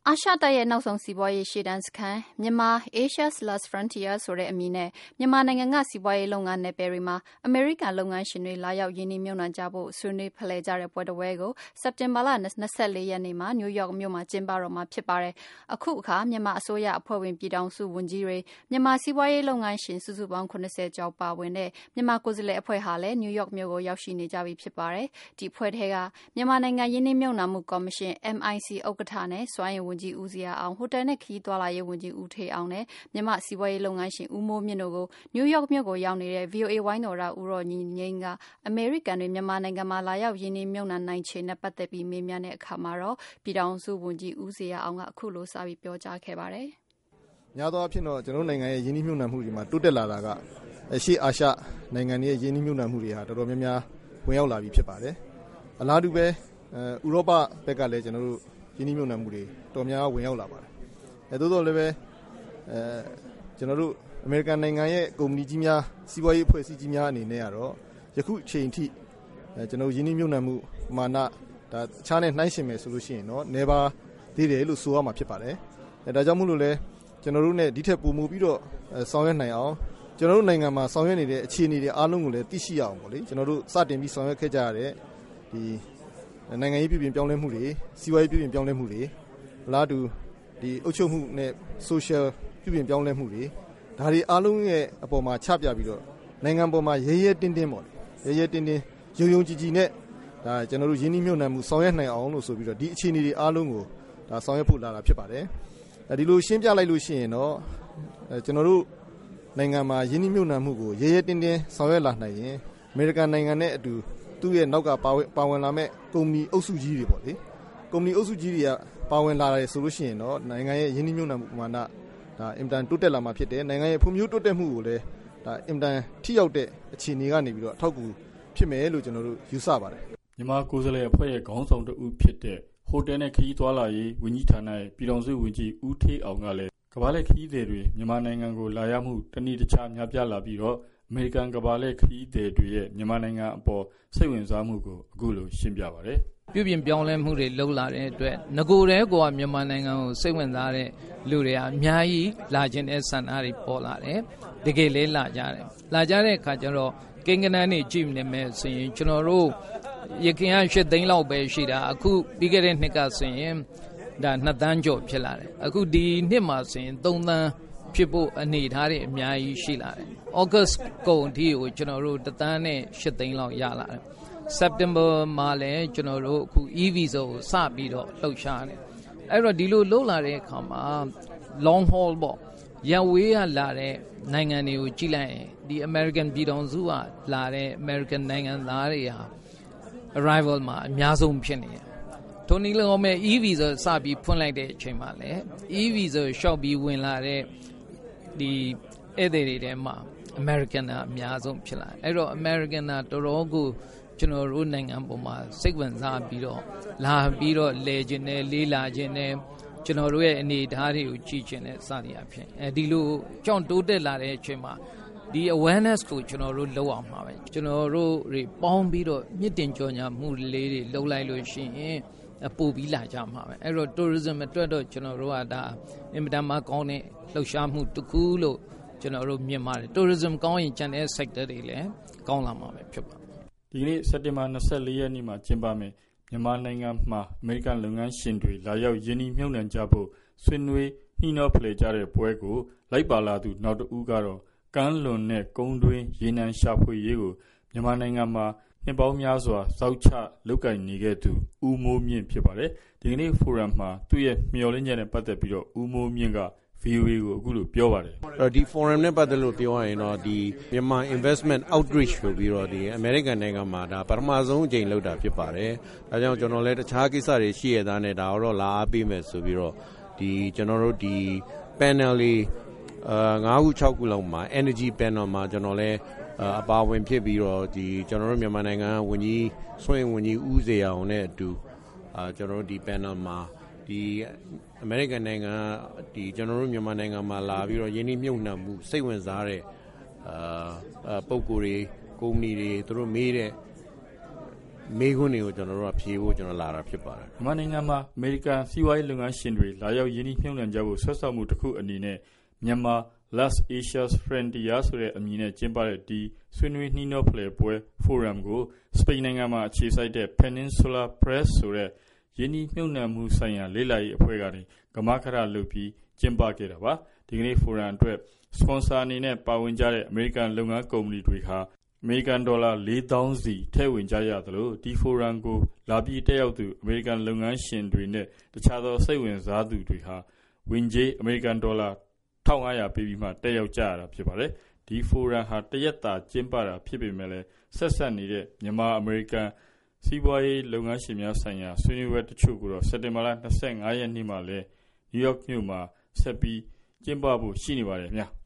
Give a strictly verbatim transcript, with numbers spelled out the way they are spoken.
အာရှတိုက်ရဲ့နောက်ဆုံးစီးပွားရေးရှေ့တန်းစခန်းမြန်မာ Asia's Last Frontier ဆိုတဲ့အမည်နဲ့မြန်မာနိုင်ငံကစီးပွားရေးလုပ်ငန်းနယ်ပယ်တွေမှာအမေရိကန်လုပ်ငန်းရှင်တွေလာရောက်ရင်းနှီးမြှုပ်နှံကြဖို့ဆွေးနွေးဖလှယ်ကြတဲ့ပွဲတစ်ပွဲကိုစက်တင်ဘာလ၂၄ရက်နေ့မှာနယူးယောက်မြို့မှာကျင်းပတော့မှာဖြစ်ပါတယ်။အခုအခါမြန်မာအစိုးရအဖွဲ့ဝင်ပြည်ထောင်စုဝန်ကြီးတွေမြန်မာစီးပွားရေးလုပ်ငန်းရှင်စုစုပေါင်း၇၀ကျော်ပါဝင်တဲ့မြန်မာကိုယ်စားလှယ်အဖွဲ့ဟာလည်းနယူးယောက်မြို့ကိုရောက်ရှိနေကြပြီဖြစ်ပါတယ်။ဒီအဖွဲ့ထဲကမြန်မာနိုင်ငံရင်းနှီးမြှုပ်နှံမှုကော်မရှင် M I C ဥက္ကဋ္ဌနဲ့စွမ်းအင်ဝန်ကြီးဦးဇေယျအောင်ဟိုတယ်နဲ့ခရီးသွားလာရေးဝန်ကြီးဦးထေးအောင်နဲ့မြန်မာစီးပွားရေးလုပ်ငန်းရှင်ဦးမိုးမြင့်တို့ကိုနယူးယောက်မြို့ကိုရောက်နေတဲ့ V O A ဝိုင်းတော်သားဦးရော်ညီငိမ့်ကအမေရိကန်တွေမြန်မာနိုင်ငံမှာလာရောက်ရင်းနှီးမြှုပ်နှံနိုင်ခြေနဲ့ပတ်သက်ပြီးမေးမြန်းတဲ့အခါမှာတော့ပြည်ထောင်စုဝန်ကြီးဦးဇေယျအောင်ကအခုလိုစပြီးပြောကြားခဲ့ပါတယ်။များသောအားဖြင့်တော့ကျွန်တော်နိုင်ငံရဲ့ရင်းနှီးမြှုပ်နှံမှုတွေမှာတိုးတက်လာတာကအရှေ့အာရှနိုင်ငံတွေရဲ့ရင်းနှီးမြှုပ်နှံမှုတွေဟာတော်တော်များများဝင်ရောက်လာပြီဖြစ်ပါတယ်။အလားတူပဲဥရောပဘက်ကလည်းကျွန်တော်တို့ရင်းနှီးမြှုပ်နှံမှုတွေတော်များဝင်ရောက်လာပါတယ်။အဲသို့တော်လည်းပဲအဲကျွန်တော်တို့အမေရိကန်နိုင်ငံရဲ့ကုမ္ပဏီကြီးများစီးပွားရေးအဖွဲ့အစည်းကြီးများအနေနဲ့ကတော့ယခုချိန်ထိအဲကျွန်တော်ရင်းနှီးမြှုပ်နှံမှုမာနဒါခြားနဲ့နှိုင်းယှဉ်မယ်ဆိုလို့ရှိရင်တော့နေပါသေးတယ်လို့ဆိုရမှာဖြစ်ပါတယ်။အဲဒါကြောင့်မို့လို့လဲကျွန်တော်တို့ ਨੇ ဒီထက်ပိုမိုပြီးတော့ဆောင်ရွက်နိုင်အောင်ကျွန်တော်တို့နိုင်ငံမှာဆောင်ရွက်နေတဲ့အခြေအနေတွေအားလုံးကိုလည်းသိရှိရအောင်ပေါ့လေကျွန်တော်တို့စတင်ပြီးဆောင်ရွက်ခဲ့ကြရတဲ့ဒီနိုင်ငံရေးပြည်ပြင်ပြောင်းလဲမှုတွေစီးပွားရေးပြည်ပြင်ပြောင်းလဲမှုတွေအလားတူဒီအုပ်ချုပ်မှုနဲ့ social ပြည်ပြင်ပြောင်းလဲမှုတွေဒါတွေအားလုံးရဲ့အပေါ်မှာချပြပြီးတော့နိုင်ငံပေါ်မှာရဲရဲတင်းတင်းပေါ့ရဲရဲတင်းတင်းရုံရုံကြည်ကြည်နဲ့ဒါကျွန်တော်တို့ရင်းနှီးမြှုပ်နှံမှုဆောင်ရွက်နိုင်အောင်လို့ဆိုပြီးတော့ဒီအခြေအနေတွေအားလုံးကိုဒါဆောင်ရွက်ဖို့လာတာဖြစ်ပါတယ်ဒီလိုရှင်းပြလိုက်လို့ရှိရင်တော့ကျွန်တော်တို့နိုင်ငံမှာရင်းနှီးမြှုပ်နှံမှုကိုရဲရဲတင်းတင်းဆောင်ရွက်လာနိုင်ရင်အမေရိကန်နိုင်ငံနဲ့အတူသူ့ရဲ့နောက်ကပါဝင်ပါဝင်လာမဲ့ကုမ္ပဏီအုပ်စုကြီးတွေပေါ့လေကုမ္ပဏီအုပ်စုကြီးတွေကပါဝင်လာတယ်ဆိုလို့ရှိရင်တော့နိုင်ငံရဲ့ရင်းနှီးမြှုပ်နှံမှုပမာဏဒါအင်တန်တိုးတက်လာမှာဖြစ်တယ်နိုင်ငံရဲ့ဖွံ့ဖြိုးတိုးတက်မှုကိုလည်းဒါအင်တန်ထိရောက်တဲ့အခြေအနေကနေပြီးတော့အထောက်အကူဖြစ်မယ်လို့ကျွန်တော်တို့ယူဆပါတယ်မြန်မာကိုယ်စားလှယ်အဖွဲ့ရဲ့ခေါင်းဆောင်တဦးဖြစ်တဲ့ဟိုတယ်နဲ့ခရီးသွားလာရေးဝန်ကြီးဌာနရဲ့ပြည်ထောင်စုဝန်ကြီးဦးထေးအောင်ကလည်းကမ္ဘာလှည့်ခရီးသည်တွေမြန်မာနိုင်ငံကိုလာရောက်မှုတနည်းတခြားများပြားလာပြီးတော့အမေရိကန်ကမ္ဘာလှည့်ခရီးသည်တွေရဲ့မြန်မာနိုင်ငံအပေါ်စိတ်ဝင်စားမှုကိုအခုလိုရှင်းပြပါတယ်။ပြုပြင်ပြောင်းလဲမှုတွေလှုပ်လာတဲ့အတွက်ငကိုယ်တည်းကမြန်မာနိုင်ငံကိုစိတ်ဝင်စားတဲ့လူတွေကအများကြီးလာခြင်းတဲ့ဆန္ဒတွေပေါ်လာတယ်။တကယ်လေးလာကြတယ်။လာကြတဲ့အခါကျတော့ကိန်းဂဏန်းတွေကြည့်နေမယ်ဆိုရင်ကျွန်တော်တို့ရခင်က၈သိန်းလောက်ပဲရှိတာအခုပြီးခဲ့တဲ့နှစ်ကဆိုရင်ဒါ၂သန်းကျော်ဖြစ်လာတယ်အခုဒီနှစ်မှာဆိုရင်၃သန်းဖြစ်ဖို့အနေထားတွေအများကြီးရှိလာတယ်ဩဂတ်ကုန်အထိကိုကျွန်တော်တို့တစ်သန်းနဲ့၈သိန်းလောက်ရလာတယ်စက်တင်ဘာမှာလည်းကျွန်တော်တို့အခု E visa ကိုစပြီးတော့လှုပ်ရှားတယ်အဲ့တော့ဒီလိုလှုပ်လာတဲ့အခါမှာ long haul ပေါ့ရန်ဝေးကလာတဲ့နိုင်ငံတွေကိုကြည့်လိုက်ရင်ဒီ American ပြည်ထောင်စုကလာတဲ့ American နိုင်ငံသားတွေဟာ arrival မှာအများဆုံးဖြစ်နေတယ်။ထိုနည်းလည်းမဲ့ E visa စပြီးဖွင့်လိုက်တဲ့အချိန်မှာလည်း E visa ရှောက်ပြီးဝင်လာတဲ့ဒီဧည့်သည်တွေထဲမှာ American ကအများဆုံးဖြစ်လာတယ်။အဲ့တော့ American ကတော်တော်ကိုကျွန်တော်တို့နိုင်ငံပေါ်မှာစိတ်ဝင်စားပြီးတော့လာပြီးတော့လဲကျင်တယ်လေးလာကျင်တယ်ကျွန်တော်တို့ရဲ့အနေအထားတွေကိုကြည့်ကျင်တဲ့စသည်အဖြစ်အဲဒီလိုကြောင့်တိုးတက်လာတဲ့အချိန်မှာဒီ awareness ကိုကျွန်တော်တို့လုပ်အောင်မှာပဲကျွန်တော်တို့တွေပေါင်းပြီးတော့မြင့်တင်ကြော်ညာမှုလေးတွေလုပ်လိုက်လို့ရှိရင်ပို့ပြီးလာကြမှာပဲအဲ့တော့ tourism အတွက်တော့ကျွန်တော်တို့ကဒါအင်မတန်မှကောင်းတဲ့လှုပ်ရှားမှုတစ်ခုလို့ကျွန်တော်တို့မြင်ပါတယ် tourism ကောင်းရင်ကျန်တဲ့ sector တွေလည်းကောင်းလာမှာပဲဖြစ်ပါတယ်ဒီနေ့စက်တင်ဘာ၂၄ရက်နေ့မှာကျင်းပမယ်မြန်မာနိုင်ငံမှာအမေရိကန်လုပ်ငန်းရှင်တွေလာရောက်ရင်းနှီးမြှုပ်နှံကြဖို့ဆွေးနွေးနှီးနှောဖလှယ်ကြတဲ့ပွဲကိုလိုက်ပါလာသူနောက်တဦးကတော့ကမ်းလွန်နဲ့ကုန်းတွင်းရေနံရှာဖွေရေးကိုမြန်မာနိုင်ငံမှာနှစ်ပေါင်းများစွာစောက်ချလုပ်ကိုင်နေခဲ့သူဦးမိုးမြင့်ဖြစ်ပါတယ်ဒီကနေ့ဖိုရမ်မှာသူ့ရဲ့မျှော်လင့်ချက်နဲ့ပတ်သက်ပြီးတော့ဦးမိုးမြင့်က V O A ကိုအခုလိုပြောပါတယ်ဒီ forum နဲ့ပတ်သက်လို့ပြောရရင်တော့ဒီမြန်မာ investment outreach ဆိုပြီးတော့ဒီ American နိုင်ငံမှာဒါပထမဆုံးအကြိမ်လုပ်တာဖြစ်ပါတယ်ဒါကြောင့်ကျွန်တော်လည်းတခြားကိစ္စတွေရှိရတဲ့နဲ့ဒါတော့လာအားပေးမယ်ဆိုပြီးတော့ဒီကျွန်တော်တို့ဒီ panel လေးအာ၅ခု၆ခုလောက်မှာ energy panel မှာကျွန်တော်လည်းအပါဝင်ဖြစ်ပြီးတော့ဒီကျွန်တော်တို့မြန်မာနိုင်ငံဝန်ကြီးဆွေးဝန်ကြီးဦးဇေယျအောင်နဲ့အတူအာကျွန်တော်တို့ဒီ panel မှာဒီအမေရိကန်နိုင်ငံဒီကျွန်တော်တို့မြန်မာနိုင်ငံမှာလာပြီးတော့ယင်းနှိမ့်မြုပ်နှံမှုစိတ်ဝင်စားတဲ့အာပုံကိုယ်တွေကုမ္ပဏီတွေသူတို့မေးတဲ့မေးခွန်းတွေကိုကျွန်တော်တို့ကဖြေဖို့ကျွန်တော်လာတာဖြစ်ပါတယ်မြန်မာနိုင်ငံမှာအမေရိကန်စီးပွားရေးလုပ်ငန်းရှင်တွေလာရောက်ယင်းနှိမ့်နှံကြဖို့ဆွတ်ဆောက်မှုတစ်ခုအနေနဲ့မြန်မာ Las Asia's Frontier ဆိုတဲ့အမည်နဲ့ကျင်းပတဲ့ဒီဆွေးနွေးနှီးနှောဖလှယ်ပွဲ Forum ကိုစပိန်နိုင်ငံမှာအခြေစိုက်တဲ့ Peninsula Press ဆိုတဲ့ယင်းနှိမ့်နှံမှုဆိုင်ရာလေ့လာရေးအဖွဲ့ကနေကမခရလုပ်ပြီးကျင်းပခဲ့တာပါဒီကနေ့ Forum အတွက်စပွန်ဆာအနေနဲ့ပါဝင်ကြတဲ့အမေရိကန်လုပ်ငန်းကုမ္ပဏီတွေဟာအမေရိကန်ဒေါ်လာလေးသောင်းစီထည့်ဝင်ကြရသလိုဒီဖိုရမ်ကိုလာပြီးတက်ရောက်သူအမေရိကန်လုပ်ငန်းရှင်တွေနဲ့တခြားသောစိတ်ဝင်စားသူတွေဟာဝင်ကြေးအမေရိကန်ဒေါ်လာတစ်ထောင်၅ရာပေးပြီးမှတက်ရောက်ကြရတာဖြစ်ပါတယ်ဒီဖိုရမ်ဟာတရက်တာကျင်းပတာဖြစ်ပေမဲ့လည်းဆက်ဆက်နေတဲ့မြန်မာအမေရိကန်စီးပွားရေးလုပ်ငန်းရှင်များဆိုင်ရာဆွေးနွေးပွဲတချို့ကိုတော့စက်တင်ဘာလ၂၅ရက်နေ့မှာလည်းနယူးယောက်မြို့မှာဆက်ပြီးကျင်းပဖို့ရှိနေပါတယ်ခင်ဗျာ